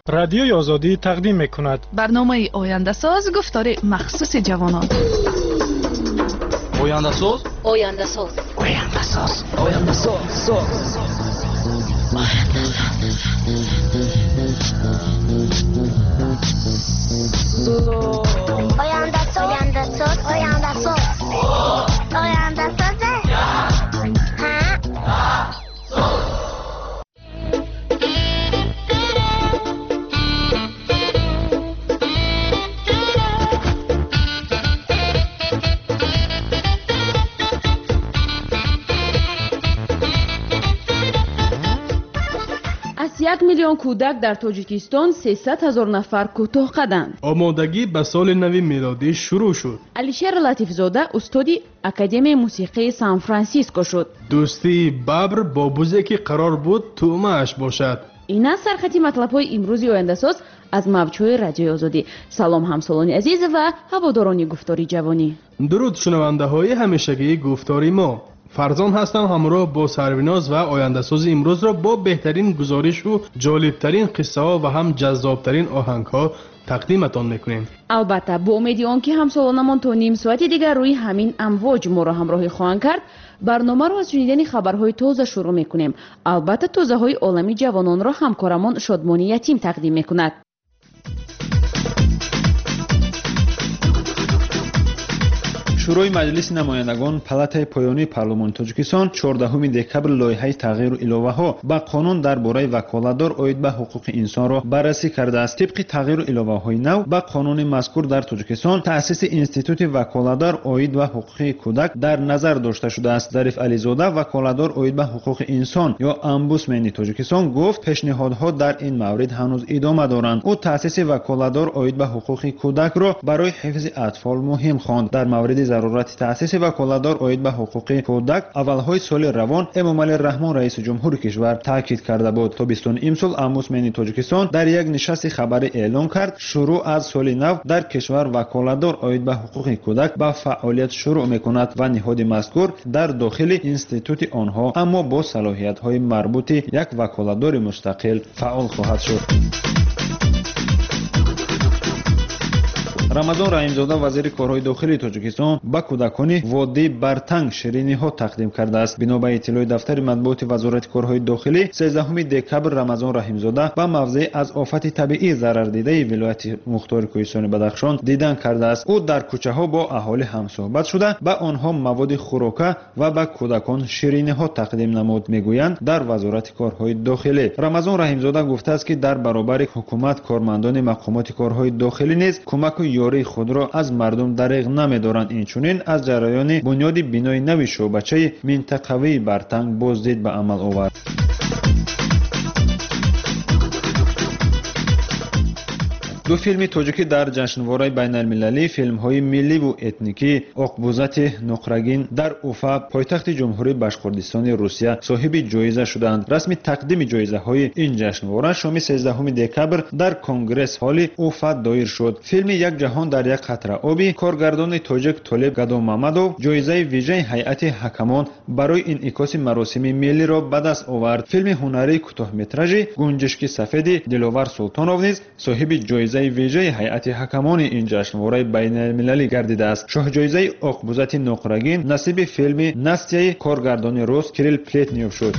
رادیوی آزادی تقدیم می‌کند برنامه آینده ساز گفتار مخصوص جوانان. آینده ساز آینده ساز آینده ساز آینده ساز آینده ساز آینده ساز آینده ساز آینده ساز از 1 میلیون کودک در تاجیکستان 300,000 نفر کوتاه قدند. آمادگی به سال نو میلادی شروع شد. علیشیر لطیفزاده استادی اکادمی موسیقی سان فرانسیسکو شد. دوستی ببر با بوزی که قرار بود تومه اش باشد. این است سرخطی مطلب‌های امروزی آینده ساز از موج‌های رادیوی آزادی. سلام همسالان عزیز و هواداران گفتاری جوانی. درود شنونده‌های همیشگی گفتاری ما. فرزان هستم همراه با سرویناز و آینده ساز امروز را با بهترین گزارش و جالبترین قصه ها و هم جذابترین آهنگ ها تقدیمتان میکنیم. البته با امیدی آنکه همسالانمان تا نیم ساعت دیگر روی همین امواج ما را همراهی خواهند کرد، برنامه را از شنیدن خبرهای تازه شروع میکنیم. البته تازه های عالمی جوانان را همکارمان شادمانی یتیم تقدیم میکند. شورای مجلس نمایندگان پالاتای پایانی پارلمانی تاجیکستان 14 دکبر لایحه تغییر و الоваҳо ба қонун дар бораи ваколатдор оид ба ҳуқуқи инсонро баррасӣ кардааст. طبق تغییر و الоваҳои нав ба қонуни мазкур дар тоҷикистон таъсиси институти ваколатдор оид ба ҳуқуқи кӯдак дар назар дошта шудааст. зариф ализода ваколатдор оид ба ҳуқуқи инсон ё омбудсмени тоҷикистон гуфт пешниҳодҳо дар ин маврид ҳанӯз идома доранд. ӯ таъсиси ваколатдор оид ба ҳуқуқи кӯдакро барои ҳифзи атфол муҳим хонд. дар мавриди зарурати таъсиси ваколатдор оид ба ҳуқуқи кӯдак аввалҳои соли равон эмомалӣ раҳмон раиси ҷумҳури кишвар таъкид карда буд. тобистони имсол омбудсмени тоҷикистон дар як нишасти хабарӣ эълон кард шурӯъ аз соли нав дар кишвар ваколатдор оид ба ҳуқуқи кӯдак ба фаъолият шурӯъ мекунад ва ниҳоди мазкур дар дохили институти онҳо аммо бо салоҳиятҳои марбути як ваколатдори мустақил фаъол хоҳад шуд. рамазон раҳимзода вазири корҳои дохилии тоҷикистон ба кӯдакони водии бартанг шириниҳо тақдим кардааст. бино ба иттилои дафтари матбуоти вазорати корҳои дохилӣ 13 декабр рамазон раҳимзода ба мавзеи аз офати табиӣ зарардидаи вилояти мухтори кӯҳистони бадахшон дидан кардааст. ӯ дар кӯчаҳо бо аҳолӣ ҳамсӯҳбат шуда ба онҳо маводи хӯрока ва ба кӯдакон шириниҳо тақдим намуд, мегӯянд дар вазорати корҳои дохилӣ. рамазон раҳимзода гуфтааст ки дар баробари ҳукумат кормандони мақомоти корҳои дохилӣ низ кӯмаку ёрии худро аз мардум дариғ намедоранд. инчунин аз ҷараёни бунёди бинои нави шӯъбачаи минтақавии бартанг боздид ба амал овард. ду филми тоҷикӣ дар ҷашнвораи байналмилалии филмҳои милливу этникӣ оқбузати нуқрагин дар уфа пойтахти ҷумҳурии башқуртистони русия соҳиби ҷоиза шуданд. расми тақдими ҷоизаҳои ин ҷашнвора шоми 13 декабр дар конгресс-ҳолли уфа доир шуд. филми як ҷаҳон дар як қатра оби коргардони тоҷик толеб гадомамадов ҷоизаи вижаи ҳайати ҳакамон барои инъикоси маросими миллиро ба даст овард. филми ҳунарии кӯтоҳметражи гунҷишки сафеди диловар султонов низ соҳиби ҷоизаи вижаи ҳайати ҳакамони ин ҷашнвораи байналмилалӣ гардидааст. шоҳҷоизаи оқбузати нуқрагин насиби филми настяи коргардони рус Кирилл Плетнев шуд.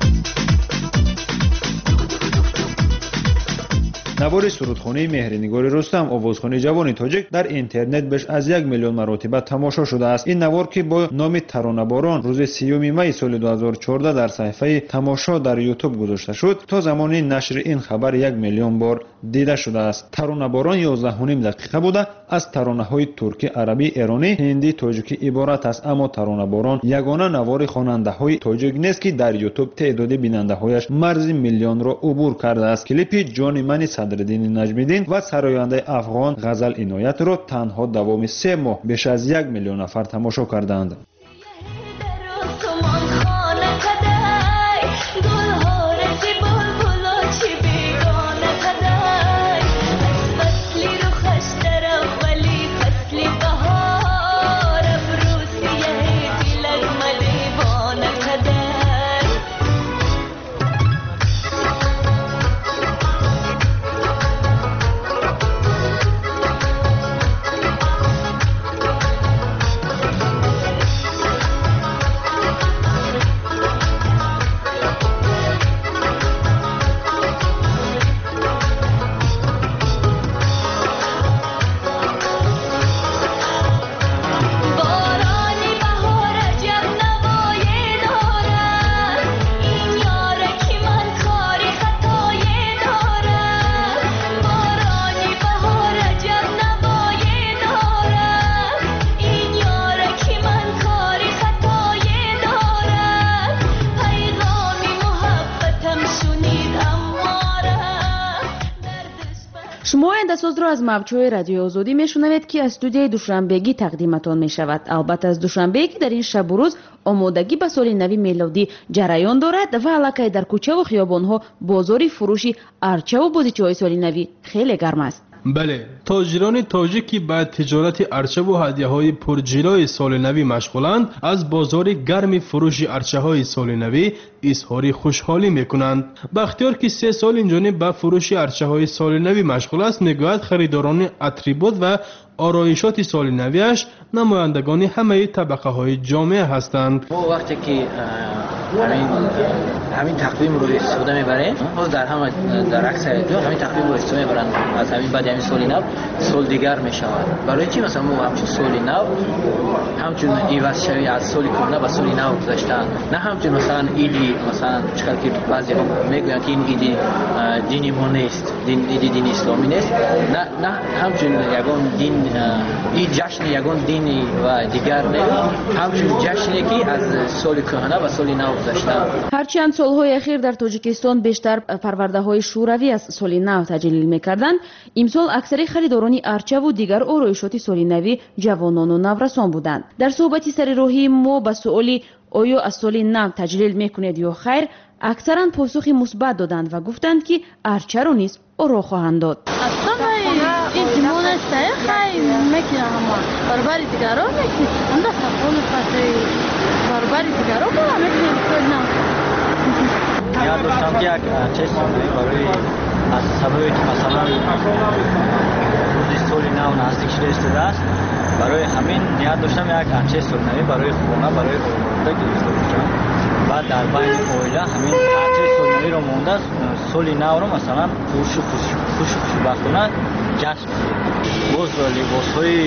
навори сурудхонаи меҳринигори рустам овозхони ҷавони тоҷик дар интернет беш аз 1 миллион маротиба тамошо шудааст. ин навор ки бо номи таронаборон рӯзи 30 майи соли 2014 дар саҳифаи тамошо дар ютуб гузошта шуд, то замони нашри ин хабар 1 миллион бор дида шудааст. таронаборон 11 дақиқа буда аз таронаҳои туркӣ, арабӣ, эронӣ, ҳиндӣ, тоҷикӣ иборат аст. аммо таронаборон ягона навори хонандаҳои тоҷик нест ки дар ютуб теъдоди бинандаҳояш марзи миллионро убур кардааст. клипи ҷони мани Садриддини Наҷмиддин ва сарояндаи афғон Ғазал Иноятро танҳо давоми 3 моҳ беш аз 1 миллион нафар тамошо карданд. шумо ояндасозро аз мавҷҳои радиои озодӣ мешунавед ки аз студияи душанбегӣ тақдиматон мешавад. албатта аз душанбее ки дар ин шабу рӯз омодагӣ ба соли нави мелодӣ ҷараён дорад ва аллакай дар кӯчаву хиёбонҳо бозори фурӯши арчаву бозичаҳои соли навӣ хеле гарм аст. бале, тоҷирони тоҷик ки ба тиҷорати арчаву ҳадияҳои пурҷилои соли навӣ машғуланд, аз бозори гарми фурӯши арчаҳои соли навӣ изҳори хушҳолӣ мекунанд. бахтиёр ки 3 сол инҷониб ба фурӯши арчаҳои соли навӣ машғул аст, мегӯяд харидорони атрибут ва ороишоти соли навиаш намояндагони ҳамаи табақаҳои ҷомеа ҳастанд. мо вақте ки ҳамин тақвимро истифода мебарем, дар аксари ҷо ҳамин тақвимро истифода мебаранд. аз ҳамин баъди ҳамин соли нав сол дигар мешавад. барои чӣ масалан мо ҳамчун соли нав ҳамчун ивазшавӣ аз соли кӯҳна ба соли нав гузаштан, на ҳамчун масалан иди масалан чикар ки баъзеҳо мегӯянд ки ин иди дини мо нест, иди дини исломӣ нест, на ҳамчун ягон дин ин ҷашни ягон дини ва дигар нест, ҳамчун ҷашне ки аз соли кӯҳна ба соли нав гузаштан. ҳарчанд солҳои ахир дар тоҷикистон бештар парвардаҳои шӯравӣ аз соли нав таҷлил мекарданд, имсол аксари харидорони арчаву дигар ороишоти соли навӣ ҷавонону наврасон буданд. дар суҳбати сари роҳии мо ба суоли оё аз соли нав таҷлил мекунед ё хайр, аксаран посухи мусбат доданд ва гуфтанд ки арчаро низ оро хоҳанд дод. я доштам ки як чиз барои аз сабабе ки масалан рӯзи соли нав наздик шуда истодааст, барои ҳамин ният доштам як чиз солинавӣ барои хона барои омода гирифта кунам ва дар байни оила ҳамин чиз солинавиро монда соли навро масалан хушбахтона ҷашн боз либосҳои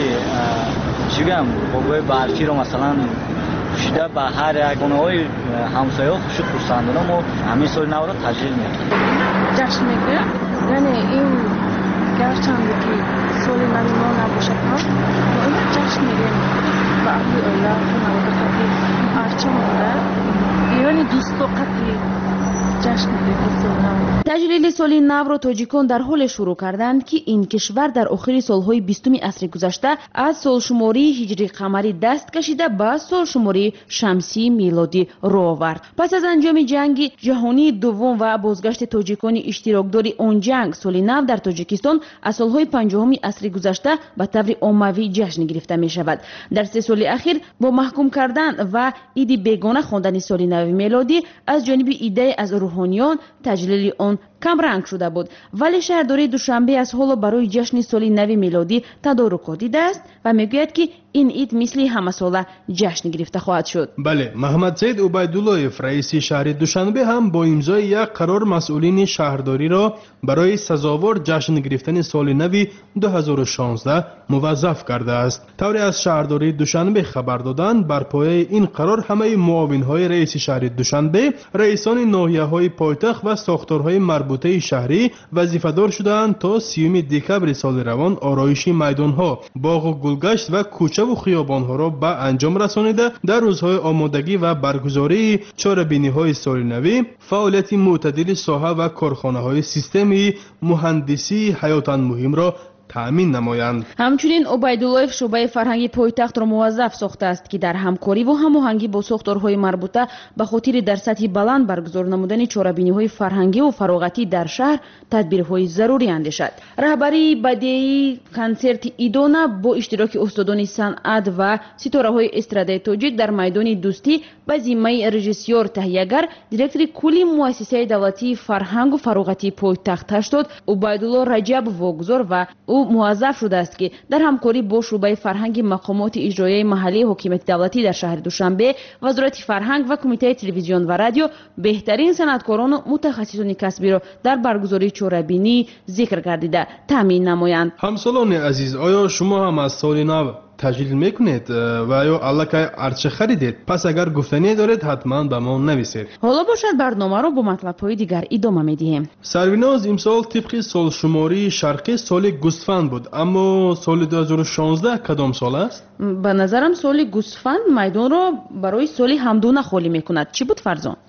чӣ гӯям бобои барфиро масалан пӯшида ба ҳар ягонаҳои ҳамсояҳо хушу хурсандона мо ҳамин соли навро таҷлил мекунем. ҷашн мегӯям, яъне ин гарчанде ки соли нави мо набошад ҳам мо ин ҷашн мегӯем ба аҳли оила хонавода қати арча монда яъне дӯсто қати ҷашн мегӯем соли нав. таҷлили соли навро тоҷикон дар ҳоле шурӯъ карданд ки ин кишвар дар охири солҳои 20 асри гузашта аз солшумории ҳиҷрӣ қамарӣ даст кашида ба солшумории шамсии милодӣ роҳ овард. пас аз анҷоми ҷанги ҷаҳонии дуввум ва бозгашти тоҷикони иштирокдори он ҷанг, соли нав дар тоҷикистон аз солҳои 50 асри гузашта ба таври оммавӣ ҷашн гирифта мешавад. дар 3 соли ахир бо маҳкум кардан ва иди бегона хондани соли нави мелодӣ аз ҷониби идеи аз рӯҳониён таҷлили он камранг шуда буд, вале шаҳрдории душанбе аз ҳоло барои ҷашни соли нави милодӣ тадорукот дидааст ва мегӯяд ки ин ид мисли ҳамасола ҷашн гирифта хоҳад шуд. бале, маҳмадсаид убайдуллоев раиси шаҳри душанбе ҳам бо имзои як қарор масъулини шаҳрдориро барои сазовор ҷашн гирифтани соли нави 2016 муваззаф кардааст. тавре аз шаҳрдории душанбе хабар доданд, бар пояи ин қарор ҳамаи муовинҳои раиси шаҳри душанбе, раисони ноҳияҳои пойтахт ва сохторҳои марбутаи шаҳрӣ вазифадор шудаанд то 30 декабри соли равон ороиши майдонҳо, боғу гулгашт ва кӯчаву хиёбонҳоро ба анҷом расонида дар рӯзҳои омодагӣ ва баргузории чорабиниҳои соли навӣ фаъолияти мӯътадили соҳа ва корхонаҳои системаи муҳандисии ҳаётан муҳимро таъмин намоянд. ҳамчунин убайдуллоев шӯъбаи фарҳанги пойтахтро муваззаф сохтааст ки дар ҳамкориву ҳамоҳангӣ бо сохторҳои марбута ба хотири дар сатҳи баланд баргузор намудани чорабиниҳои фарҳангиву фароғатӣ дар шаҳр тадбирҳои зарурӣ андешад. раҳбарии бадеии консерти идона бо иштироки устодони санъат ва ситораҳои эстрадаи тоҷик дар майдони дӯстӣ ба зиммаи режиссёр таҳиягар, директори кулли муассисаи давлатии фарҳангу фароғатии пойтахт 80 убайдулло раҷабов вогузор ва ӯ муваззаф шудааст ки дар ҳамкорӣ бо шӯъбаи фарҳанги мақомоти иҷроияи маҳаллии ҳокимияти давлатӣ дар шаҳри душанбе, вазорати фарҳанг ва кумитаи телевизион ва радио беҳтарин санъаткорону мутахассисони касбиро дар баргузории чорабинӣ зикр гардида таъмин намоянд. ҳамсолони азиз, оё шумо ҳам аз соли нав таҷлил мекунед ва ё аллакай арча харидед? пас агар гуфтание доред ҳатман ба мо нависед. ҳоло бошад барномаро бо матлабҳои дигар идома медиҳем. сарвиноз, имсол тибқи солшумории шарқӣ соли гусфанд буд, аммо соли 2016 кадом сол аст? ба назарам соли гусфанд майдонро барои соли ҳамдуна холӣ мекунад. чӣ буд Фарзон?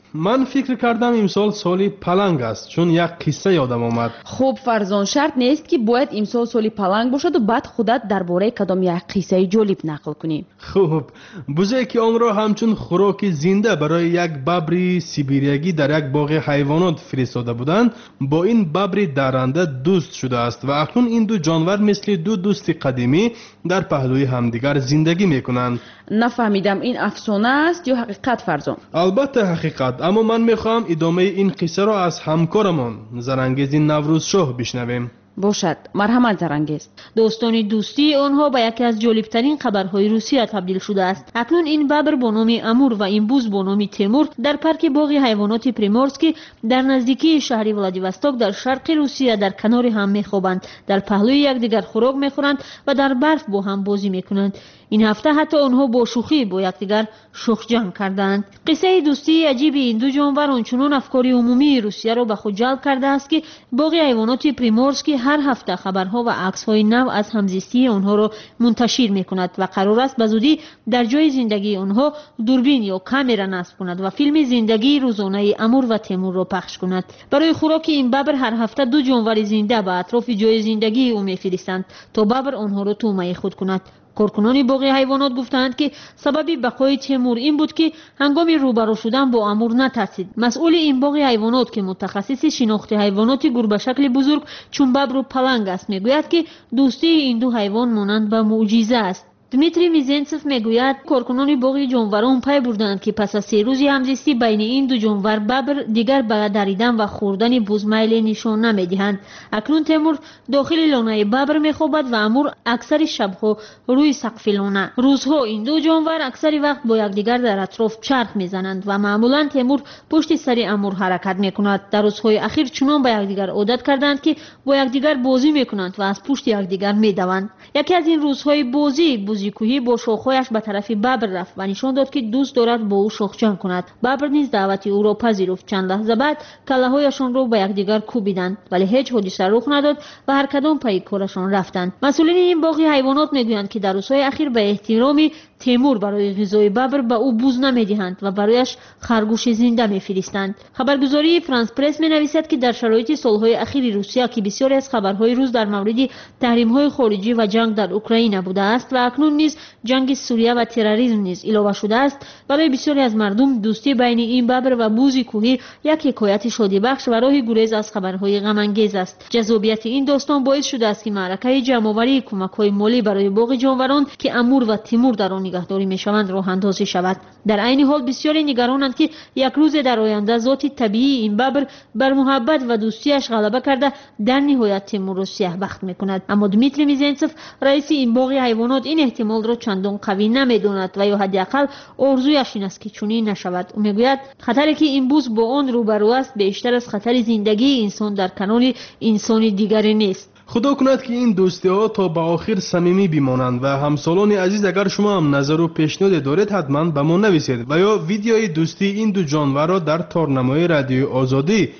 من فکر کردم امسال سالی پلنگ است چون یک قصه یادم آمد. خب فرزان شرط نیست که باید امسال سالی پلنگ باشد و بعد خودت درباره کدام یک قصه جالب نقل کنی. خوب بوزه که آن را همچون خوراک زنده برای یک ببر سیبریایی در یک باغ حیوانات فرستاده بودند، با این ببر درنده دوست شده است و اکنون این دو جانور مثل دو دوست قدیمی در پهلوی همدیگر زندگی میکنند. نفهمیدم این افسانه است یا حقیقت فرزان؟ البته حقیقت، اما من میخواهم ادامه این قصه را از همکارمان زرنگیز نوروز شاه بشنویم. باشد، مرحمت زرنگیز. داستان دوستی آنها به یکی از جالبترین خبرهای روسیه تبدیل شده است. اکنون این ببر با نام امور و این بز با نام تیمور در پارک باغ حیوانات پریمورسکی در نزدیکی شهر ولادیواستوک در شرق روسیه در کنار هم میخوابند، در پهلوی یکدیگر خوراک میخورند و در برف با هم بازی میکنند. این هفته حتی آنها با شوخی با یکدیگر شخ جنگ کردند. قصه دوستی عجیب این دو جانور آنچنان افکار عمومی روسیه را به خود جلب کرده است که باغ حیوانات پریمورسکی هر هفته خبرها و عکس‌های نو از همزیستی آنها را منتشر می‌کند و قرار است به زودی در جای زندگی آنها دوربین یا کامera نصب کند و فیلم زندگی روزانه امور و تیمور را پخش کند. برای خوراک این ببر هر هفته دو جانور زنده به اطراف جای زندگی او می‌فرستند تا ببر آنها را تومه خود کند. کارکنان باغ حیوانات گفتند که سبب بقای تیمور این بود که هنگام روبرو شدن با امور نترسید. مسئول این باغ حیوانات که متخصص شناخت حیوانات گربه شکل بزرگ چون ببر و پلنگ است میگوید که دوستی این دو حیوان مانند به معجزه است. دمیتری میزنتسف میگوید کارکنان باغ جانوران پی بردند که پس از 3 روز همزیستی بین این دو جانور ببر دیگر به دریدن و خوردن بز میل نشان نمیدهند. اکنون تیمور داخل لانه ببر میخوابد و امور اکثر شبها روی سقف لانه. روزها این دو جانور اکثر وقت با یکدیگر در اطراف چرخ میزنند و معمولا تیمور پشت سر امور حرکت میکند. در روزهای اخیر چنان به یکدیگر عادت کردند که با یکدیگر بازی میکنند و از پشت یکدیگر میدوند. یکی از این روزهای بازی کوهی با شاخهایش به طرف ببر رفت و نشان داد که دوست دارد با او شاخ جنگ کند. ببر نیز دعوت او را پذیرفت. چند لحظه بعد کله‌هایشان را به یکدیگر کوبیدند ولی هیچ حادثه رخ نداد و هر کدام پی کارشان رفتند. مسئولین این باغ حیوانات میگویند که در روزهای اخیر به احترام تیمور برای غذای ببر به او بز نمیدهند و برایش خرگوش زنده میفرستند. خبرگزاری فرانس پرس مینویسد که در شرایط سالهای اخیر روسیه که بسیاری از خبرهای روز در مورد تحریم‌های خارجی و جنگ در اوکراین بوده است و اکنون نیز جنگ سوریه و تروریسم نیز علاوه شده است، برای بسیاری از مردم دوستی بین این ببر و بز کوهی یک حکایت شادی بخش و راه گریز از خبرهای غم انگیز است. جذابیت این داستان باعث شده است که معرکه جمع‌آوری کمک‌های مالی برای باغ جانوران که امور و تیمور در آن نگهداری میشوند راه اندازی شود. در عین حال بسیاری نگرانند که یک روز در آینده ذات طبیعی این ببر بر محبت و دوستیش غلبه کرده در نهایت تیمور را سیاه بخت میکند. اما دمیتری میزنتسف رئیس این باغ حیوانات این احتمال را چندان قوی نمیداند و یا حداقل آرزویش این است که چنین نشود. او میگوید خطری که این بز با آن روبرو است بیشتر از خطر زندگی انسان در کنار انسان دیگری نیست. خدا کند که این دوستی ها تا به آخر صمیمی بمانند و همسالان عزیز اگر شما هم نظر و پیشنهاد دارید حتما به ما نویسید و یا ویدیوی دوستی این دو جانور را در تارنمای رادیو آزادی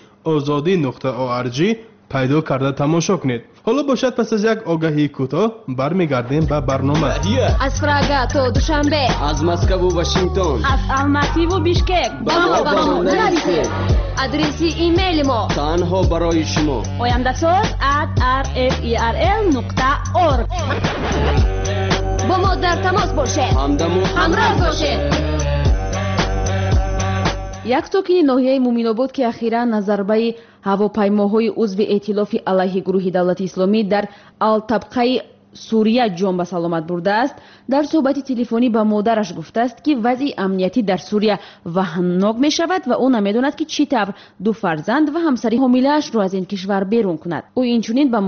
azadi.org پیدا کرده تماشا کنید. حالا باشد پس از یک آگهی کوتاه برمیگردیم به برنامه. از پراگا تا دوشنبه، از مسکو و واشنگتن، از الماتی و بیشکک با ما نویسید. آدرس ایمیل ما تنها برای شما oyandasod@rferl.org. با ما در تماس باشید. همراه باشید. یک ساکن ناحیه مومین‌آباد که اخیراً ضربه هواپیماهای عضو ائتلاف علیه گروه دولت اسلامی در الطبقه سوریه جان به سلامت برده است، در صحبت تلفنی با مادرش گفته است که وضع امنیتی در سوریه وحشتناک می شود و او نمیداند که چطور 2 فرزند و همسر حامله اش را از این کشور بیرون کند. او اینچنین به